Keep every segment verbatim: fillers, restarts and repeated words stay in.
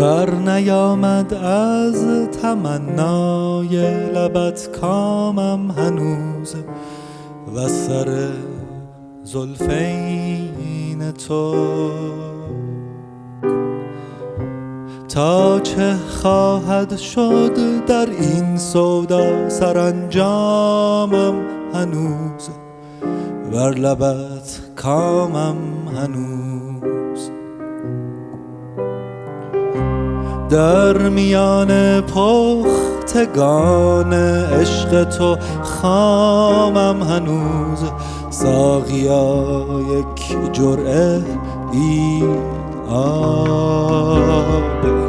بر نیامد از تمنای لبت کامم هنوز و سر زلفین تو تا چه خواهد شد در این سودا سرانجامم هنوز بر لبت کامم هنوز در میان پختگان عشق تو خامم هنوز ساقیا یک جرعه ای آب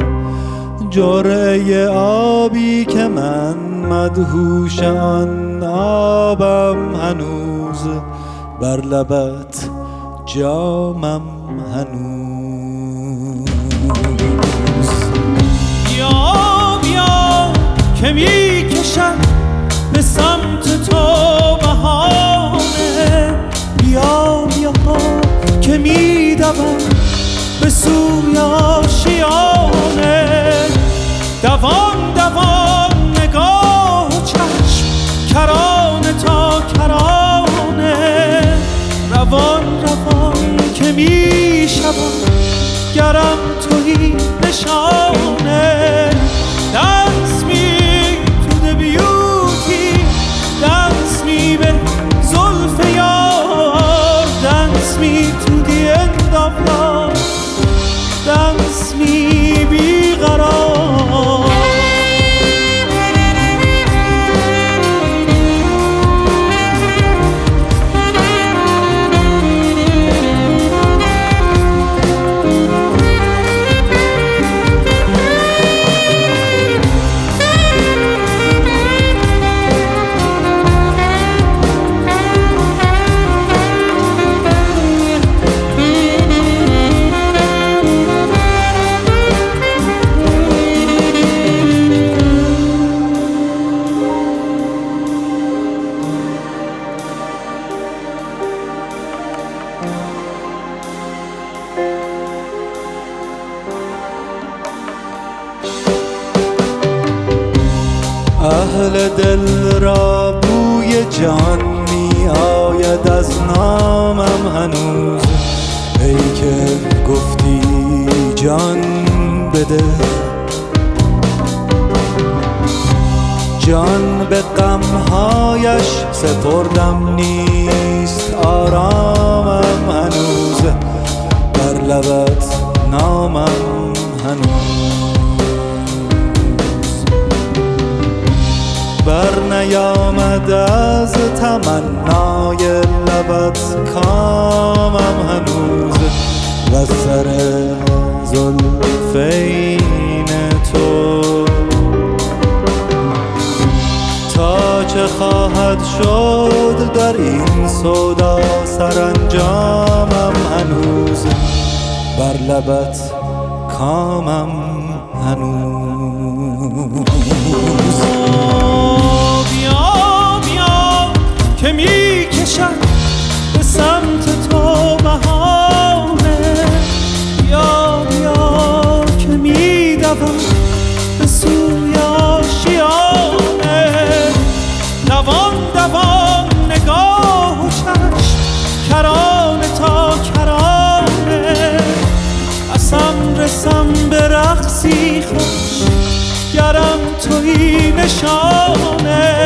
جرعه آبی که من مدهوش آن آبم هنوز بر لبت جامم هنوز بیا بیا که می کشم به سمت تو بهانه بیا بیا که می دوم به سوی آشیانه دوان دوان نگاه و چشم کرانه تا کرانه روان روان که می شوم گرم تویی نشانه Dance me to the beauty Dance me به زلف یار Dance me to the end of love Dance me بیقرار اهل دل را بوی جان می آید از نامم هنوز ای که گفتی جان بده جان به غمهایش سپردم نیست آرامم هنوز بر لبت نامم هنوز بر نیامد از تمنای لبت کامم هنوز و سر زلفین تو تا چه خواهد شد در این سودا سرانجامم هنوز بر لبت کامم هنوز بیا بیا که می کشم به سمت تو بهانه بیا بیا که می دوم به سوی آشیانه دوان دوان نگاه و چشم کرانه تا کرانه قسم رسم به رقصی خوش گرم تویی نشانه